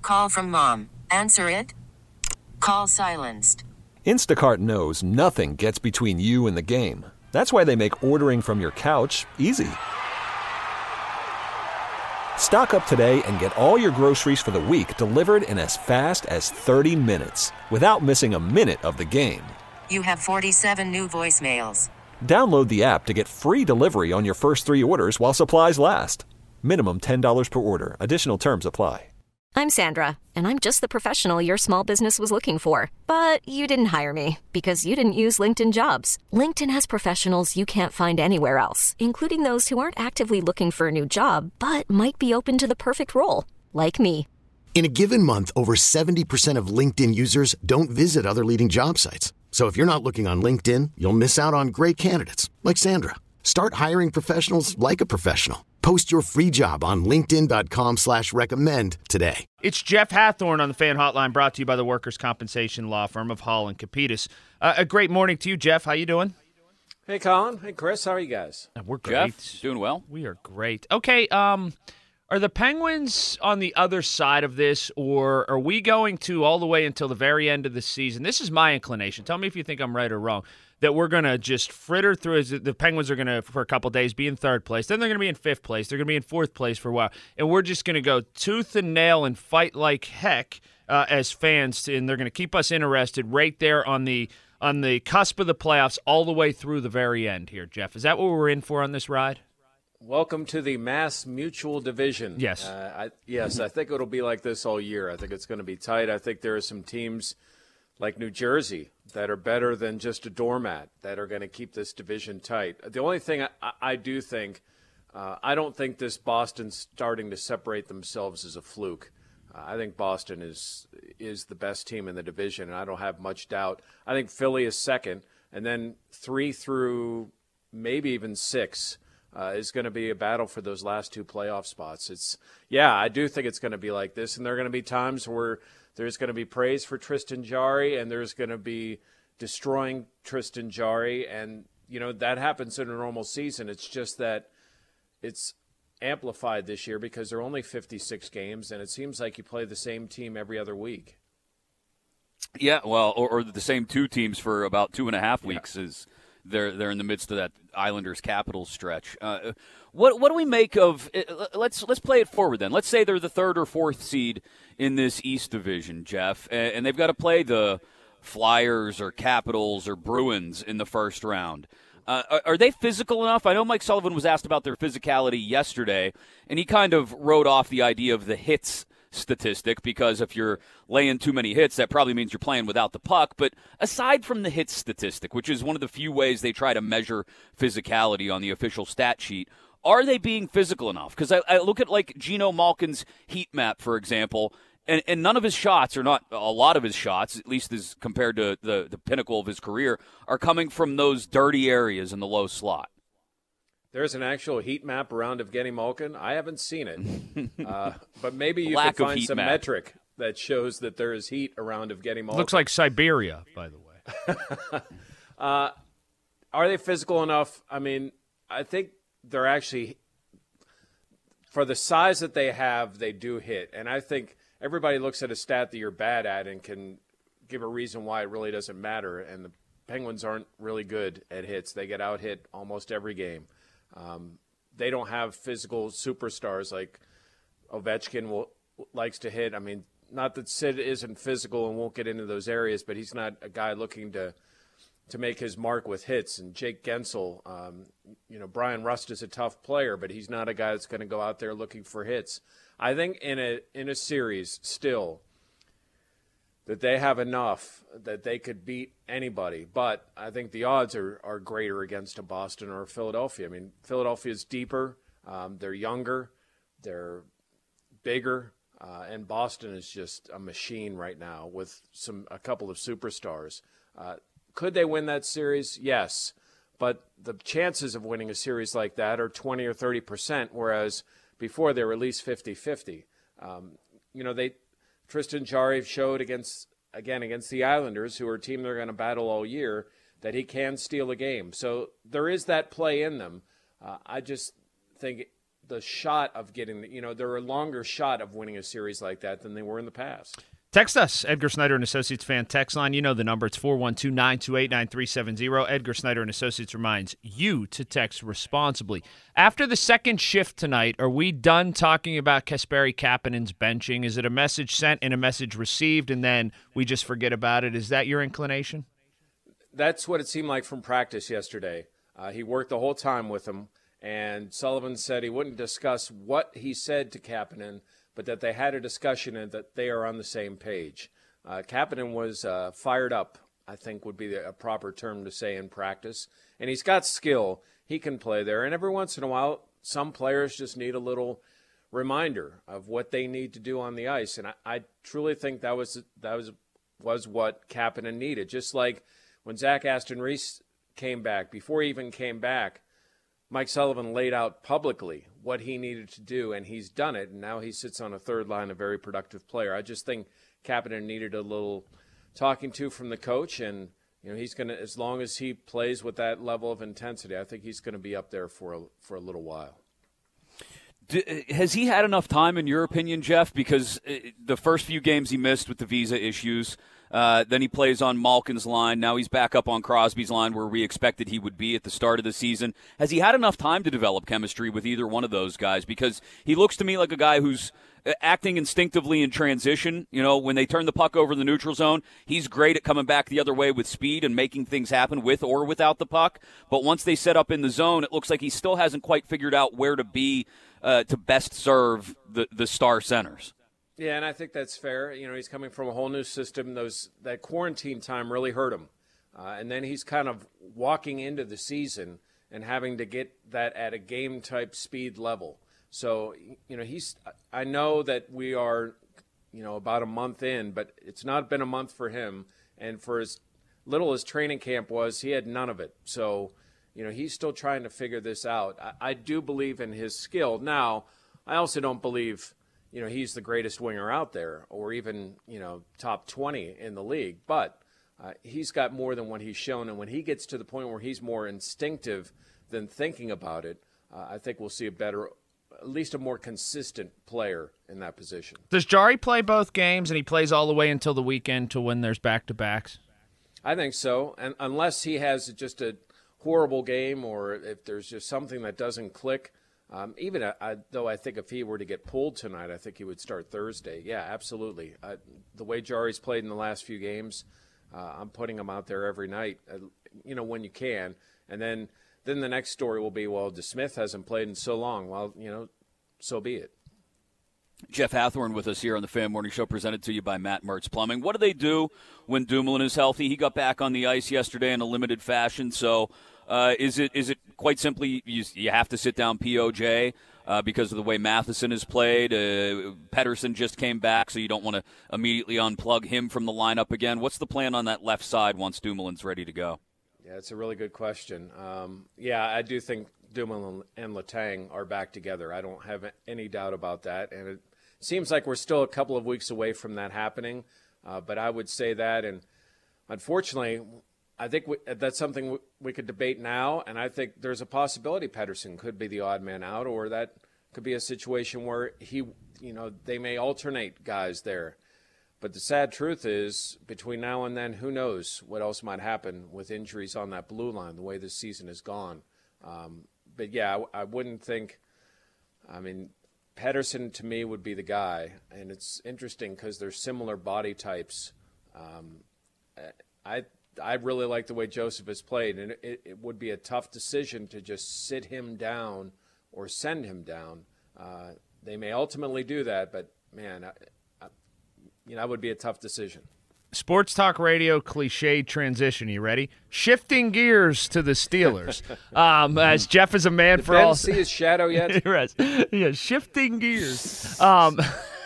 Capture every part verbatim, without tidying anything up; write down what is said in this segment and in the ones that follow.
Call from mom. Answer it. Call silenced. Instacart knows nothing gets between you and the game. That's why they make ordering from your couch easy. Stock up today and get all your groceries for the week delivered in as fast as thirty minutes without missing a minute of the game. You have forty-seven new voicemails. Download the app to get free delivery on your first three orders while supplies last. Minimum ten dollars per order. Additional terms apply. I'm Sandra, and I'm just the professional your small business was looking for. But you didn't hire me because you didn't use LinkedIn Jobs. LinkedIn has professionals you can't find anywhere else, including those who aren't actively looking for a new job, but might be open to the perfect role, like me. In a given month, over seventy percent of LinkedIn users don't visit other leading job sites. So if you're not looking on LinkedIn, you'll miss out on great candidates like Sandra. Start hiring professionals like a professional. Post your free job on linkedin.com slash recommend today. It's Jeff Hathorn on the Fan Hotline, brought to you by the Workers' Compensation Law Firm of Hall and Capitas. Uh, a great morning to you, Jeff. How you doing? Hey, Colin. Hey, Chris. How are you guys? Uh, we're great. Jeff, doing well. We are great. Okay, um, are the Penguins on the other side of this, or are we going to all the way until the very end of the season? This is my inclination. Tell me if you think I'm right or wrong. That we're going to just fritter through. The Penguins are going to, for a couple days, be in third place. Then they're going to be in fifth place. They're going to be in fourth place for a while. And we're just going to go tooth and nail and fight like heck uh, as fans. And they're going to keep us interested right there on the on the cusp of the playoffs all the way through the very end here, Jeff. Is that what we're in for on this ride? Welcome to the Mass Mutual Division. Yes. Uh, I, yes, I think it'll be like this all year. I think it's going to be tight. I think there are some teams like New Jersey that are better than just a doormat, that are going to keep this division tight. The only thing I, I do think, uh, I don't think this Boston's starting to separate themselves as a fluke. Uh, I think Boston is is the best team in the division, and I don't have much doubt. I think Philly is second, and then three through maybe even six uh, is going to be a battle for those last two playoff spots. It's yeah, I do think it's going to be like this, and there are going to be times where there's going to be praise for Tristan Jarry, and there's going to be destroying Tristan Jarry, and you know that happens in a normal season. It's just that it's amplified this year because there are only fifty-six games, and it seems like you play the same team every other week. Yeah, well, or, or the same two teams for about two and a half weeks yeah. is they're they're in the midst of that Islanders Capitals stretch. Uh, what what do we make of? Let's let's play it forward then. Let's say they're the third or fourth seed in this East Division, Jeff, and they've got to play the Flyers or Capitals or Bruins in the first round. Uh, are, are they physical enough? I know Mike Sullivan was asked about their physicality yesterday, and he kind of wrote off the idea of the hits statistic because if you're laying too many hits, that probably means you're playing without the puck. But aside from the hits statistic, which is one of the few ways they try to measure physicality on the official stat sheet, are they being physical enough? Because I, I look at like Geno Malkin's heat map, for example, and, and none of his shots, or not a lot of his shots, at least as compared to the, the pinnacle of his career, are coming from those dirty areas in the low slot. There's an actual heat map around Evgeny Malkin. I haven't seen it, uh, but maybe you Lack could of find heat some map. metric that shows that there is heat around Evgeny Malkin. Looks like Siberia, by the way. uh, are they physical enough? I mean, I think they're actually, for the size that they have, they do hit. And I think everybody looks at a stat that you're bad at and can give a reason why it really doesn't matter. And the Penguins aren't really good at hits. They get out hit almost every game. Um, they don't have physical superstars like Ovechkin will, likes to hit. I mean, not that Sid isn't physical and won't get into those areas, but he's not a guy looking to to make his mark with hits. And Jake Gensel, um, you know, Brian Rust is a tough player, but he's not a guy that's going to go out there looking for hits. I think in a in a series still that they have enough that they could beat anybody. But I think the odds are, are greater against a Boston or a Philadelphia. I mean, Philadelphia's deeper. Um, they're younger. They're bigger. Uh, and Boston is just a machine right now with some a couple of superstars. Uh, could they win that series? Yes. But the chances of winning a series like that are twenty or thirty percent, whereas before they were at least fifty-fifty. Um, you know, they Tristan Jarry showed against, again, against the Islanders, who are a team they're going to battle all year, that he can steal a game. So there is that play in them. Uh, I just think the shot of getting, you know, they're a longer shot of winning a series like that than they were in the past. Text us, Edgar Snyder and Associates fan text line. You know the number. It's four one two, nine two eight, nine three seven zero. Edgar Snyder and Associates reminds you to text responsibly. After the second shift tonight, are we done talking about Kasperi Kapanen's benching? Is it a message sent and a message received, and then we just forget about it? Is that your inclination? That's what it seemed like from practice yesterday. Uh, he worked the whole time with him, and Sullivan said he wouldn't discuss what he said to Kapanen, but that they had a discussion and that they are on the same page. Uh, Kapanen was uh, fired up, I think would be the, a proper term to say in practice. And he's got skill. He can play there. And every once in a while, some players just need a little reminder of what they need to do on the ice. And I, I truly think that was that was was what Kapanen needed. Just like when Zach Aston Reese came back, before he even came back, Mike Sullivan laid out publicly what he needed to do, and he's done it, and now he sits on a third line, a very productive player. I just think Kapanen needed a little talking to from the coach, and you know he's going to, as long as he plays with that level of intensity, I think he's going to be up there for a, for a little while. D- has he had enough time, in your opinion, Jeff? Because the first few games he missed with the visa issues, uh, then he plays on Malkin's line. Now he's back up on Crosby's line where we expected he would be at the start of the season. Has he had enough time to develop chemistry with either one of those guys? Because he looks to me like a guy who's acting instinctively in transition. You know, when they turn the puck over the neutral zone, he's great at coming back the other way with speed and making things happen with or without the puck. But once they set up in the zone, it looks like he still hasn't quite figured out where to be uh, to best serve the, the star centers. Yeah, and I think that's fair. You know, he's coming from a whole new system. Those that quarantine time really hurt him. Uh, and then he's kind of walking into the season and having to get that at a game-type speed level. So, you know, he's – I know that we are, you know, about a month in, but it's not been a month for him. And for as little as training camp was, he had none of it. So, you know, he's still trying to figure this out. I, I do believe in his skill. Now, I also don't believe – you know, he's the greatest winger out there or even, you know, top twenty in the league. But uh, he's got more than what he's shown. And when he gets to the point where he's more instinctive than thinking about it, uh, I think we'll see a better, at least a more consistent player in that position. Does Jari play both games and he plays all the way until the weekend to when there's back-to-backs? I think so. And unless he has just a horrible game or if there's just something that doesn't click, Um, even uh, I, though I think if he were to get pulled tonight, I think he would start Thursday. Yeah, absolutely. Uh, the way Jari's played in the last few games, uh, I'm putting him out there every night, uh, you know, when you can. And then, then the next story will be, well, DeSmith hasn't played in so long. Well, you know, so be it. Jeff Hathhorn with us here on the Fan Morning Show, presented to you by Matt Mertz Plumbing. What do they do when Dumoulin is healthy? He got back on the ice yesterday in a limited fashion, so uh, is it is it quite simply you, you have to sit down P O J uh, because of the way Matheson has played? Uh, Pettersson just came back, so you don't want to immediately unplug him from the lineup again. What's the plan on that left side once Dumoulin's ready to go? Yeah, it's a really good question. Um, yeah, I do think Dumoulin and Letang are back together. I don't have any doubt about that, and it seems like we're still a couple of weeks away from that happening, uh, but I would say that, and unfortunately, I think we, that's something we, we could debate now, and I think there's a possibility Pettersson could be the odd man out, or that could be a situation where he, you know, they may alternate guys there. But the sad truth is, between now and then, who knows what else might happen with injuries on that blue line, the way this season has gone. Um, but, yeah, I, I wouldn't think – I mean, Pettersson to me would be the guy. And it's interesting because they're similar body types. Um, I I really like the way Joseph has played, and it, it would be a tough decision to just sit him down or send him down. Uh, they may ultimately do that, but, man – You know, that would be a tough decision. Sports talk radio cliche transition. You ready? Shifting gears to the Steelers. um, as Jeff is a man Did for Ben all. see his shadow yet? Yes. Yeah, shifting gears. Um,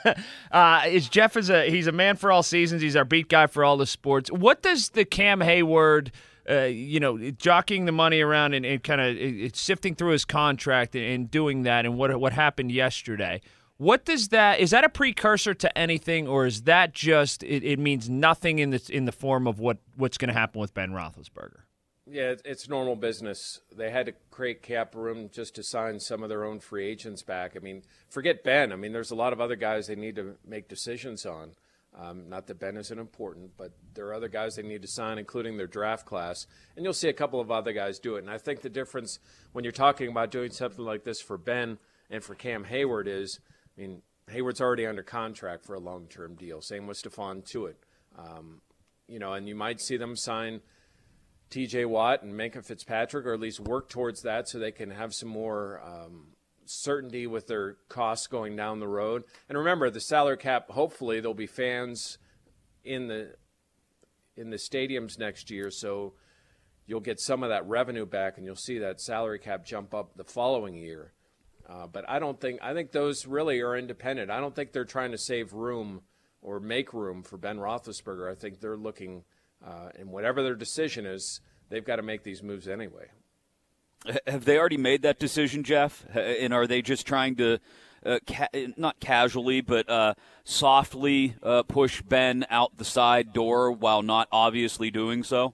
uh, is Jeff is a he's a man for all seasons. He's our beat guy for all the sports. What does the Cam Hayward, uh, you know, jockeying the money around and, and kind of sifting through his contract and, and doing that, and what what happened yesterday? What does that – is that a precursor to anything, or is that just it, – it means nothing in the, in the form of what, what's going to happen with Ben Roethlisberger? Yeah, it's normal business. They had to create cap room just to sign some of their own free agents back. I mean, forget Ben. I mean, there's a lot of other guys they need to make decisions on. Um, not that Ben isn't important, but there are other guys they need to sign, including their draft class. And you'll see a couple of other guys do it. And I think the difference when you're talking about doing something like this for Ben and for Cam Hayward is, I mean, Hayward's already under contract for a long-term deal. Same with Stephon Tuitt. Um, you know, and you might see them sign T J Watt and Minkah Fitzpatrick, or at least work towards that so they can have some more um, certainty with their costs going down the road. And remember, the salary cap, hopefully there'll be fans in the in the stadiums next year, so you'll get some of that revenue back and you'll see that salary cap jump up the following year. Uh, but I don't think – I think those really are independent. I don't think they're trying to save room or make room for Ben Roethlisberger. I think they're looking uh, – and whatever their decision is, they've got to make these moves anyway. Have they already made that decision, Jeff? And are they just trying to uh, ca- not casually, but uh, softly uh, push Ben out the side door while not obviously doing so?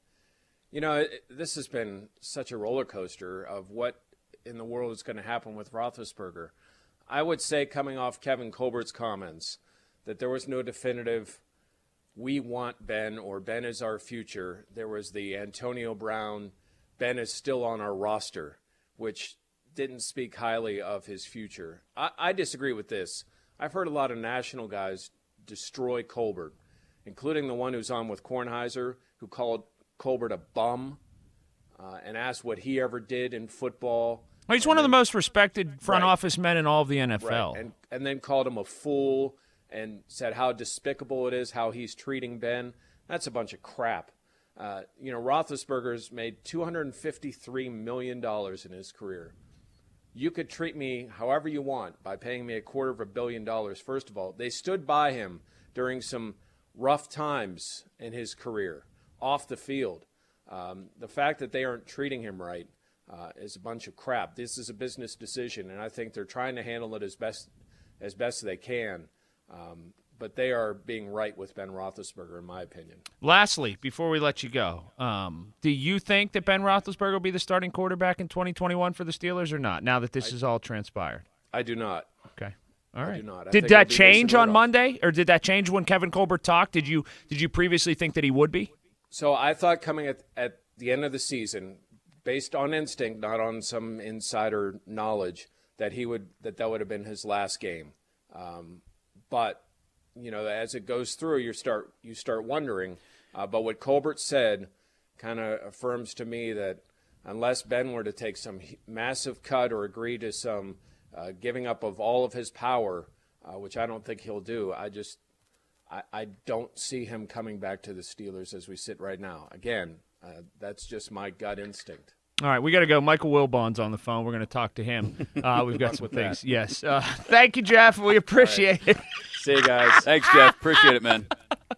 You know, it, this has been such a roller coaster of what in the world is going to happen with Roethlisberger. I would say, coming off Kevin Colbert's comments, that there was no definitive "we want Ben" or "Ben is our future." There was the Antonio Brown, "Ben is still on our roster," which didn't speak highly of his future. I, I disagree with this. I've heard a lot of national guys destroy Colbert, including the one who's on with Kornheiser, who called Colbert a bum uh, and asked what he ever did in football. Well, he's and one then, of the most respected front right. office men in all of the N F L. Right. And, and then called him a fool and said how despicable it is how he's treating Ben. That's a bunch of crap. Uh, you know, Roethlisberger's made two hundred fifty-three million dollars in his career. You could treat me however you want by paying me a quarter of a billion dollars. First of all, they stood by him during some rough times in his career, off the field. Um, the fact that they aren't treating him right uh, is a bunch of crap. This is a business decision, and I think they're trying to handle it as best as best they can. Um, But they are being right with Ben Roethlisberger, in my opinion. Lastly, before we let you go, um, do you think that Ben Roethlisberger will be the starting quarterback in twenty twenty-one for the Steelers or not, now that this I, is all transpired? I do not. Okay. All right. I do not. I did that change on Monday, or did that change when Kevin Colbert talked? Did you did you previously think that he would be? So I thought coming at, at the end of the season, based on instinct, not on some insider knowledge, that he would that that would have been his last game. Um, but you know, as it goes through, you start you start wondering. Uh, but what Colbert said kind of affirms to me that unless Ben were to take some massive cut or agree to some uh, giving up of all of his power, uh, which I don't think he'll do, I just I, I don't see him coming back to the Steelers as we sit right now. Again, uh, that's just my gut instinct. All right, we got to go. Michael Wilbon's on the phone. We're going to talk to him. Uh, we've got some things. That. Yes. Uh, thank you, Jeff. We appreciate right. it. See you guys. Thanks, Jeff. Appreciate it, man.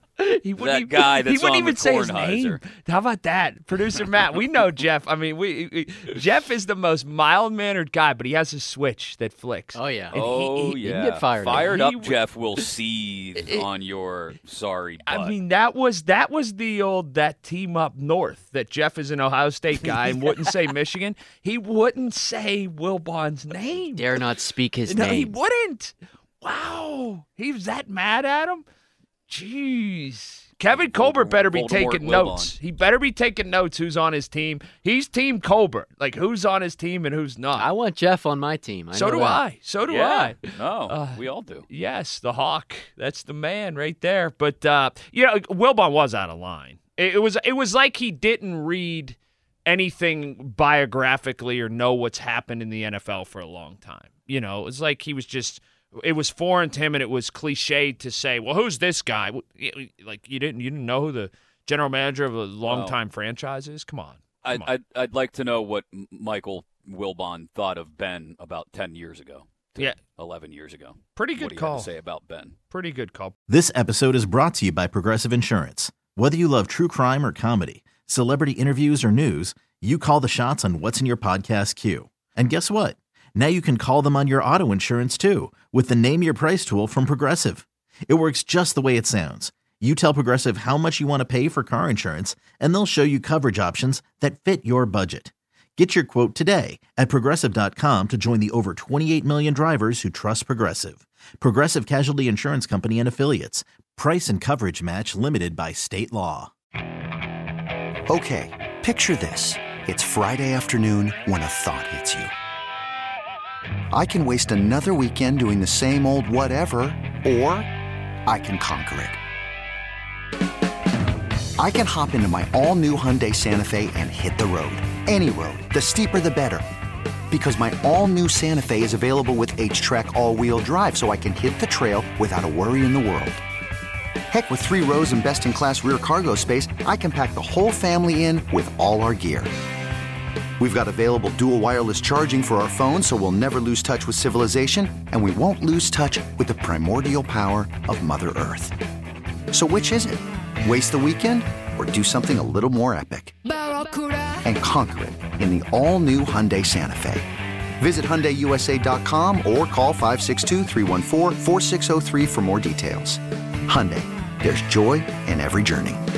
He that even, guy that's he wouldn't on even the say his name. How about that? Producer Matt. We know Jeff. I mean, we, we Jeff is the most mild-mannered guy, but he has a switch that flicks. Oh, yeah. And oh, he, he, yeah. He can get fired. Fired up, up Jeff will seethe it, on your sorry butt. I mean, that was that was the old that team up north that Jeff is an Ohio State guy and wouldn't say Michigan. He wouldn't say Wilbon's name. Dare not speak his no, name. he wouldn't. Wow. He was that mad at him? Jeez. Kevin Colbert better be Voldemort taking Wilbon. notes. He better be taking notes who's on his team. He's Team Colbert. Like, who's on his team and who's not. I want Jeff on my team. I so know do that. I. So do yeah. I. No, Uh, we all do. Yes, the Hawk. That's the man right there. But, uh, you know, Wilbon was out of line. It, it was, it was like he didn't read anything biographically or know what's happened in the N F L for a long time. You know, it was like he was just – it was foreign to him, and it was cliched to say, well, who's this guy? Like, you didn't you didn't know who the general manager of a longtime well, franchise is? Come on. Come I'd, on. I'd, I'd like to know what Michael Wilbon thought of Ben about ten years ago. Yeah. eleven years ago. Pretty good what do you call. have to say about Ben? Pretty good call. This episode is brought to you by Progressive Insurance. Whether you love true crime or comedy, celebrity interviews or news, you call the shots on what's in your podcast queue. And guess what? Now you can call them on your auto insurance, too, with the Name Your Price tool from Progressive. It works just the way it sounds. You tell Progressive how much you want to pay for car insurance, and they'll show you coverage options that fit your budget. Get your quote today at Progressive dot com to join the over twenty-eight million drivers who trust Progressive. Progressive Casualty Insurance Company and Affiliates. Price and coverage match limited by state law. Okay, picture this. It's Friday afternoon when a thought hits you. I can waste another weekend doing the same old whatever, or I can conquer it. I can hop into my all-new Hyundai Santa Fe and hit the road. Any road. The steeper, the better. Because my all-new Santa Fe is available with H-Track all-wheel drive, so I can hit the trail without a worry in the world. Heck, with three rows and best-in-class rear cargo space, I can pack the whole family in with all our gear. We've got available dual wireless charging for our phones, so we'll never lose touch with civilization, and we won't lose touch with the primordial power of Mother Earth. So which is it? Waste the weekend or do something a little more epic? And conquer it in the all-new Hyundai Santa Fe. Visit Hyundai U S A dot com or call five six two, three one four, four six zero three for more details. Hyundai, there's joy in every journey.